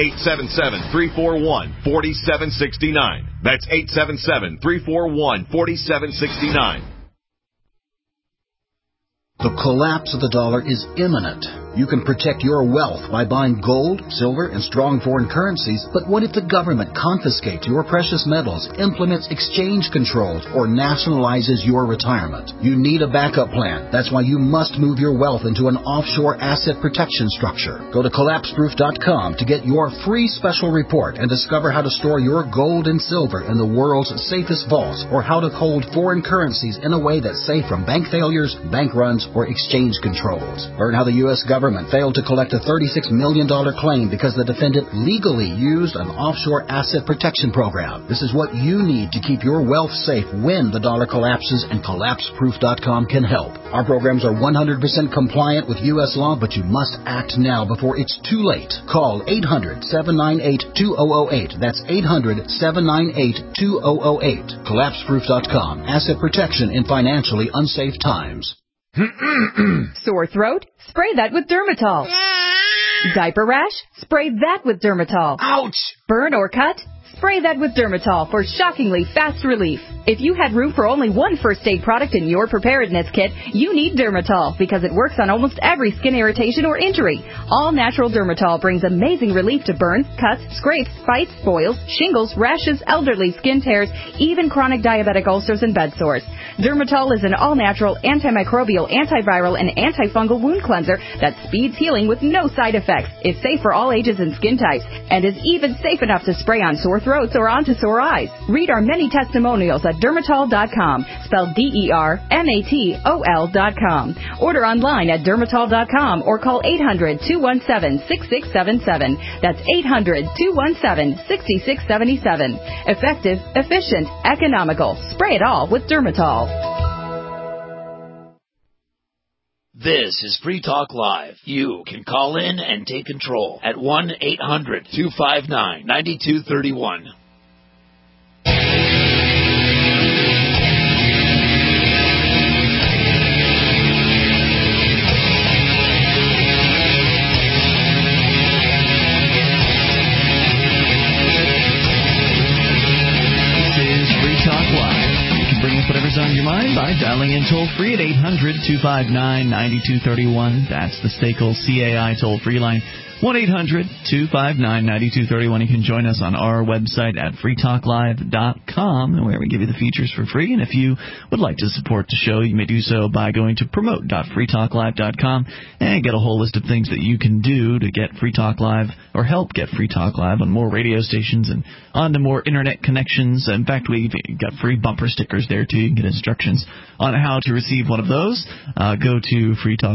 877-341-4769. That's 877-341-4769. The collapse of the dollar is imminent. You can protect your wealth by buying gold, silver, and strong foreign currencies, but what if the government confiscates your precious metals, implements exchange controls, or nationalizes your retirement? You need a backup plan. That's why you must move your wealth into an offshore asset protection structure. Go to collapseproof.com to get your free special report and discover how to store your gold and silver in the world's safest vaults, or how to hold foreign currencies in a way that's safe from bank failures, bank runs, or exchange controls. Learn how the U.S. government failed to collect a $36 million claim because the defendant legally used an offshore asset protection program. This is what you need to keep your wealth safe when the dollar collapses, and collapseproof.com can help. Our programs are 100% compliant with U.S. law, but you must act now before it's too late. Call 800-798-2008. That's 800-798-2008. Collapseproof.com. Asset protection in financially unsafe times. Sore throat? Spray that with Dermatol. Diaper rash? Spray that with Dermatol. Ouch! Burn or cut? Spray that with Dermatol for shockingly fast relief. If you had room for only one first aid product in your preparedness kit, you need Dermatol because it works on almost every skin irritation or injury. All natural Dermatol brings amazing relief to burns, cuts, scrapes, bites, boils, shingles, rashes, elderly skin tears, even chronic diabetic ulcers and bed sores. Dermatol is an all-natural, antimicrobial, antiviral, and antifungal wound cleanser that speeds healing with no side effects. It's safe for all ages and skin types, and is even safe enough to spray on sore throats or onto sore eyes. Read our many testimonials at Dermatol.com, spelled DERMATOL.com. Order online at Dermatol.com or call 800-217-6677. That's 800-217-6677. Effective, efficient, economical. Spray it all with Dermatol. This is Free Talk Live. You can call in and take control at 1-800-259-9231. Whatever's on your mind by dialing in toll-free at 800-259-9231. That's the Staples CAI toll-free line. 1-800-259-9231. You can join us on our website at freetalklive.com, where we give you the features for free. And if you would like to support the show, you may do so by going to promote.freetalklive.com and get a whole list of things that you can do to get Free Talk Live, or help get Free Talk Live on more radio stations and onto more internet connections. In fact, we've got free bumper stickers there, too. You can get instructions on how to receive one of those. Go to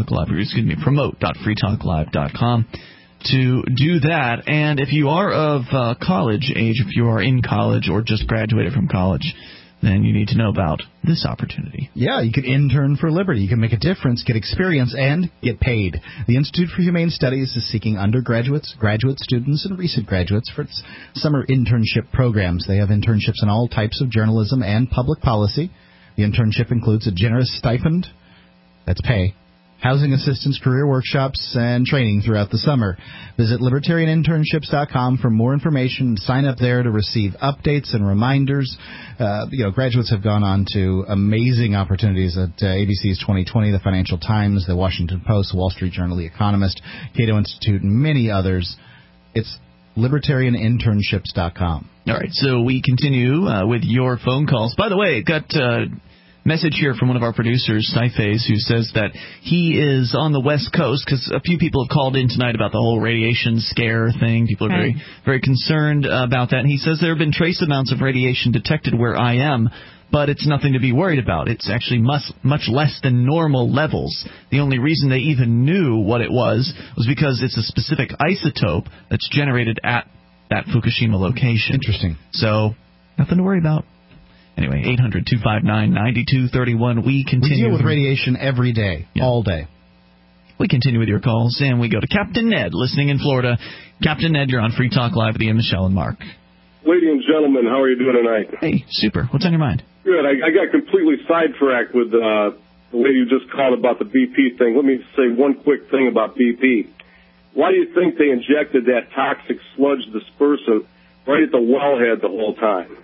promote.freetalklive.com. to do that. And if you are of college age, if you are in college or just graduated from college, then you need to know about this opportunity. Yeah, you can intern for Liberty. You can make a difference, get experience, and get paid. The Institute for Humane Studies is seeking undergraduates, graduate students, and recent graduates for its summer internship programs. They have internships in all types of journalism and public policy. The internship includes a generous stipend, that's pay, housing assistance, career workshops, and training throughout the summer. Visit libertarianinternships.com for more information and sign up there to receive updates and reminders. Graduates have gone on to amazing opportunities at ABC's 2020, the Financial Times, the Washington Post, the Wall Street Journal, The Economist, Cato Institute, and many others. It's libertarianinternships.com. All right, so we continue with your phone calls. By the way, got message here from one of our producers, Cyphase, who says that he is on the West Coast because a few people have called in tonight about the whole radiation scare thing. People are very, very concerned about that. And he says there have been trace amounts of radiation detected where I am, but it's nothing to be worried about. It's actually much less than normal levels. The only reason they even knew what it was because it's a specific isotope that's generated at that Fukushima location. Interesting. So, nothing to worry about. Anyway, 800-259-9231. We continue. We deal with radiation every day, all day. We continue with your calls, and we go to Captain Ned, listening in Florida. Captain Ned, you're on Free Talk Live with Ian, Michelle, and Mark. Ladies and gentlemen, how are you doing tonight? Hey, super. What's on your mind? Good. I got completely sidetracked with the lady you just called about the BP thing. Let me say one quick thing about BP. Why do you think they injected that toxic sludge dispersant right at the wellhead the whole time?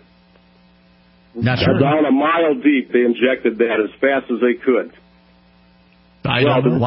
Not sure. Down a mile deep, they injected that as fast as they could. I don't know why.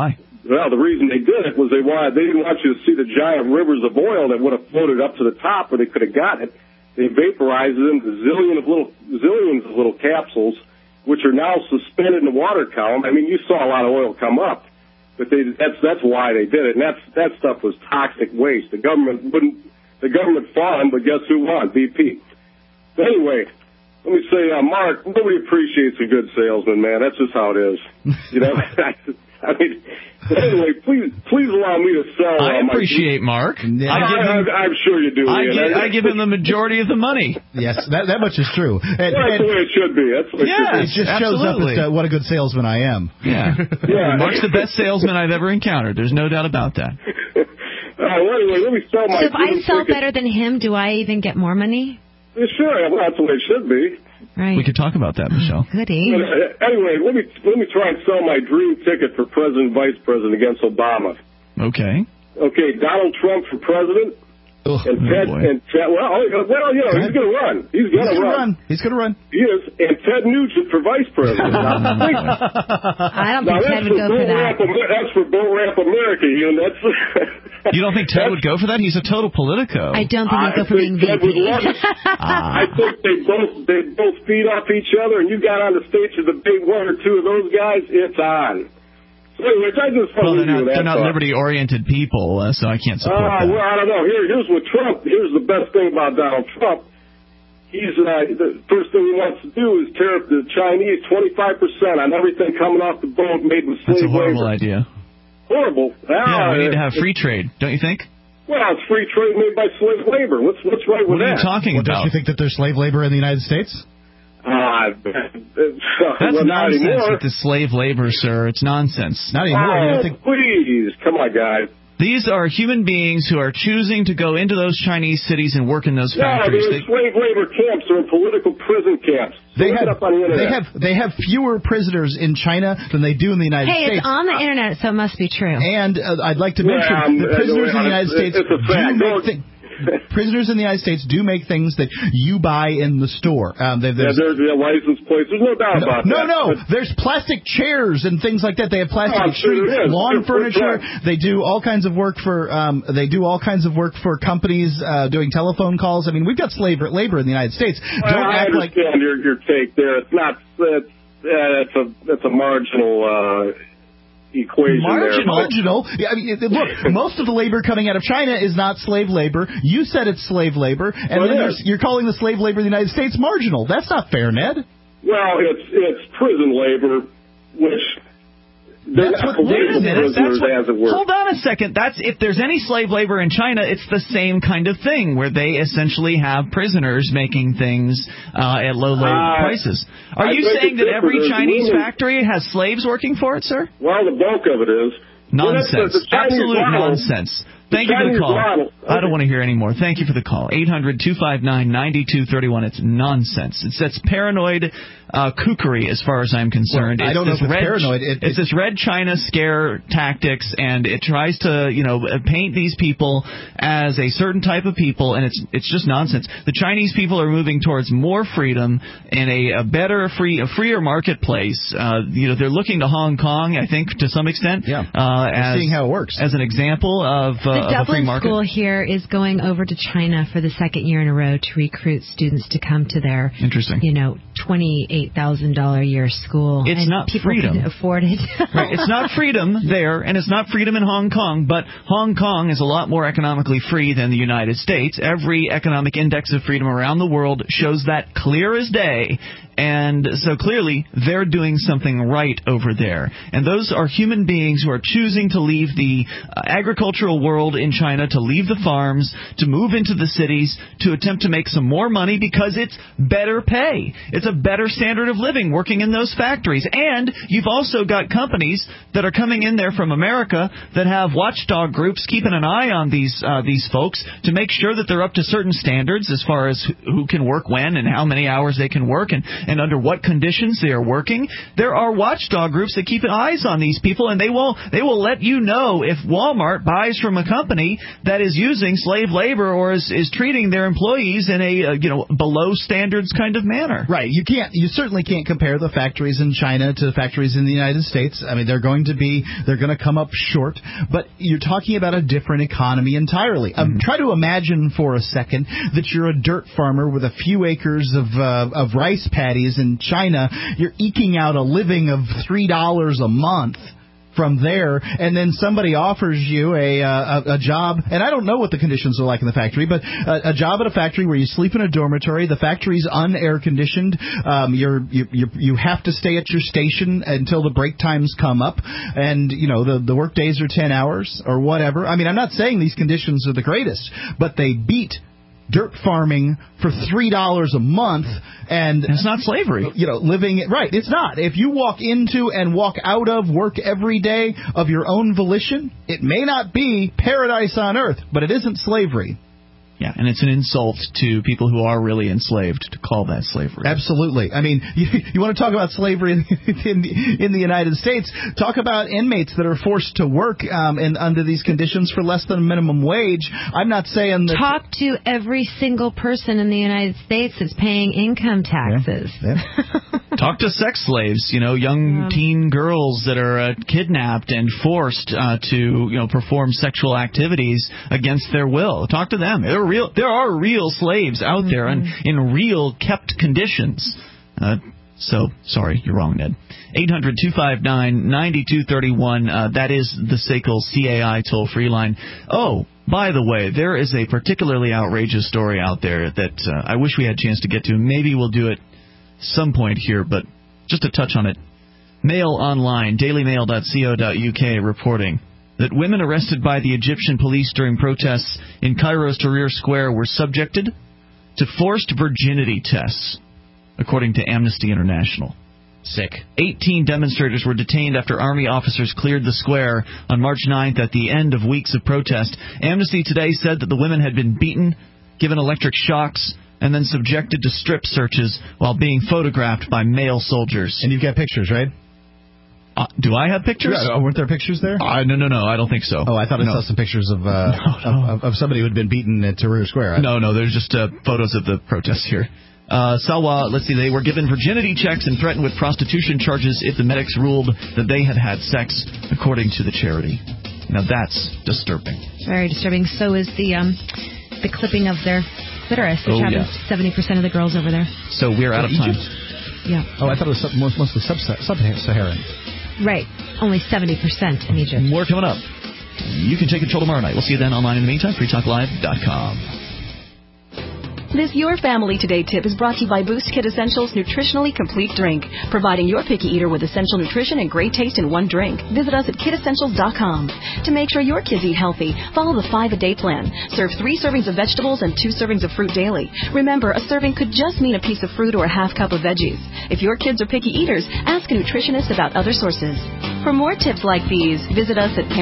Well, the reason they did it was they didn't want you to see the giant rivers of oil that would have floated up to the top where they could have gotten it. They vaporized it into zillions of little capsules, which are now suspended in the water column. I mean, you saw a lot of oil come up, but that's why they did it. And that stuff was toxic waste. The government fought them, but guess who won? BP. So anyway, let me say, Mark, nobody appreciates a good salesman, man. That's just how it is. You know, I mean, anyway, please allow me to sell. I appreciate Mark. I'm sure you do. I give him the majority of the money. Yes, that much is true. That's the way it should be. That's the way it just absolutely. shows up as what a good salesman I am. Yeah. Mark's the best salesman I've ever encountered. There's no doubt about that. Well, anyway, let me sell my. So if I sell better than him, do I even get more money? Yeah, sure, well, that's the way it should be. Right. We could talk about that, Michelle. Goody. Anyway, let me try and sell my dream ticket for president, vice president against Obama. Okay. Okay, Donald Trump for president. Ugh, Ted, well, you know, he's going to run. He's going to run. He's going to run. He is. And Ted Nugent for vice president. I don't think Ted would go for that. That's for Bull Ramp America. You don't think Ted would go for that? He's a total politico. I don't think he'd go for being VP. I think they both feed off each other, and you got on the stage to debate one or two of those guys, it's on. So anyways, I just they're not liberty-oriented people, so I can't support that. Well, I don't know. Here's what Trump. Here's the best thing about Donald Trump. He's the first thing he wants to do is tariff the Chinese 25% on everything coming off the boat made with slave labor. That's a horrible idea. Horrible. Yeah, we need to have free trade, don't you think? Well, it's free trade made by slave labor. What's right with that? What are you talking about? Don't you think that there's slave labor in the United States? That's nonsense with the slave labor, sir. It's nonsense. Not anymore. Please, come on, guys. These are human beings who are choosing to go into those Chinese cities and work in those factories. They're in slave labor camps or in political prison camps. They have fewer prisoners in China than they do in the United States. Hey, it's on the internet, so it must be true. And I'd like to mention the prisoners in the United States prisoners in the United States do make things that you buy in the store. There's license plates. There's no doubt about that. No. There's plastic chairs and things like that. They have plastic lawn furniture. They do all kinds of work for companies doing telephone calls. I mean, we've got slave labor in the United States. I understand your take there. It's not. That's a marginal. Equation marginal. Yeah, I mean, look, most of the labor coming out of China is not slave labor. You said it's slave labor, and then you're calling the slave labor in the United States marginal. That's not fair, Ned. Well, it's prison labor, which they're not prisoners, as it were. Hold on a second. That's if there's any slave labor in China, it's the same kind of thing where they essentially have prisoners making things at low prices. Are you saying that every Chinese factory has slaves working for it, sir? Well, the bulk of it is. Nonsense. Absolute nonsense. Thank you for the call. I don't want to hear any more. Thank you for the call. 800-259-9231. It's nonsense. That's paranoid kookery as far as I'm concerned. Well, I don't know if it's paranoid. It's this red China scare tactics, and it tries to, paint these people as a certain type of people, and it's just nonsense. The Chinese people are moving towards more freedom and a freer marketplace. They're looking to Hong Kong, I think, to some extent. Yeah. As seeing how it works. As an example of the Dublin school here is going over to China for the second year in a row to recruit students to come to their $28,000 a year school. It's not people freedom. Can afford it. Right. It's not freedom there, and it's not freedom in Hong Kong, but Hong Kong is a lot more economically free than the United States. Every economic index of freedom around the world shows that clear as day. And so clearly, they're doing something right over there. And those are human beings who are choosing to leave the agricultural world in China, to leave the farms, to move into the cities, to attempt to make some more money because it's better pay. It's a better standard of living working in those factories. And you've also got companies that are coming in there from America that have watchdog groups keeping an eye on these folks to make sure that they're up to certain standards as far as who can work when and how many hours they can work. And and under what conditions they are working. There are watchdog groups that keep eyes on these people, and they will let you know if Walmart buys from a company that is using slave labor or is treating their employees in a below standards kind of manner. Right. You certainly can't compare the factories in China to the factories in the United States. I mean, they're going to come up short, but you're talking about a different economy entirely. Try to imagine for a second that you're a dirt farmer with a few acres of rice paddies in China. You're eking out a living of $3 a month from there, and then somebody offers you a job, and I don't know what the conditions are like in the factory, but a job at a factory where you sleep in a dormitory. The factory's un-air conditioned. You have to stay at your station until the break times come up, and the work days are 10 hours or whatever. I mean, I'm not saying these conditions are the greatest, but they beat dirt farming for $3 a month, and it's not slavery. Living right. It's not. If you walk into and walk out of work every day of your own volition, it may not be paradise on earth, but it isn't slavery. Yeah, and it's an insult to people who are really enslaved to call that slavery. Absolutely. I mean, you want to talk about slavery in the United States, talk about inmates that are forced to work under these conditions for less than minimum wage. I'm not saying that... Talk to every single person in the United States that's paying income taxes. Yeah. Talk to sex slaves, young teen girls that are kidnapped and forced to perform sexual activities against their will. Talk to them. There are real slaves out there and in real kept conditions. So, sorry, you're wrong, Ned. 800-259-9231. That is the SACL CAI toll-free line. Oh, by the way, there is a particularly outrageous story out there that I wish we had a chance to get to. Maybe we'll do it some point here, but just to touch on it. Mail Online, dailymail.co.uk, reporting that women arrested by the Egyptian police during protests in Cairo's Tahrir Square were subjected to forced virginity tests, according to Amnesty International. Sick. 18 demonstrators were detained after army officers cleared the square on March 9th at the end of weeks of protest. Amnesty today said that the women had been beaten, given electric shocks, and then subjected to strip searches while being photographed by male soldiers. And you've got pictures, right? Do I have pictures? Yeah, weren't there pictures there? No, I don't think so. Oh, I thought I saw some pictures of somebody who had been beaten at Tahrir Square. No, there's just photos of the protests here. Salwa, let's see, they were given virginity checks and threatened with prostitution charges if the medics ruled that they had had sex, according to the charity. Now that's disturbing. Very disturbing. So is the clipping of their clitoris, which happens to 70% of the girls over there. So we're out of time. Yeah. Oh, I thought it was mostly sub-Saharan. Right. Only 70% in Egypt. More coming up. You can take control tomorrow night. We'll see you then online in the meantime. freetalklive.com. This Your Family Today tip is brought to you by Boost Kid Essentials Nutritionally Complete Drink, providing your picky eater with essential nutrition and great taste in one drink. Visit us at kidessentials.com. To make sure your kids eat healthy, follow the 5-a-day plan. Serve 3 servings of vegetables and 2 servings of fruit daily. Remember, a serving could just mean a piece of fruit or a half cup of veggies. If your kids are picky eaters, ask a nutritionist about other sources. For more tips like these, visit us at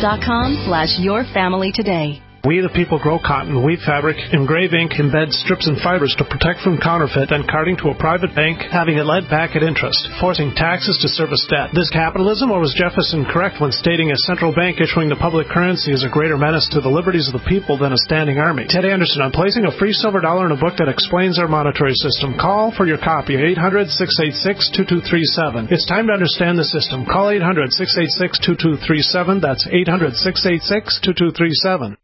parenthood.com/yourfamilytoday. We the people grow cotton, weave fabric, engrave ink, embed strips and fibers to protect from counterfeit, then carting to a private bank, having it lent back at interest, forcing taxes to service debt. This capitalism, or was Jefferson correct when stating a central bank issuing the public currency is a greater menace to the liberties of the people than a standing army? Ted Anderson, I'm placing a free silver dollar in a book that explains our monetary system. Call for your copy, 800-686-2237. It's time to understand the system. Call 800-686-2237. That's 800-686-2237.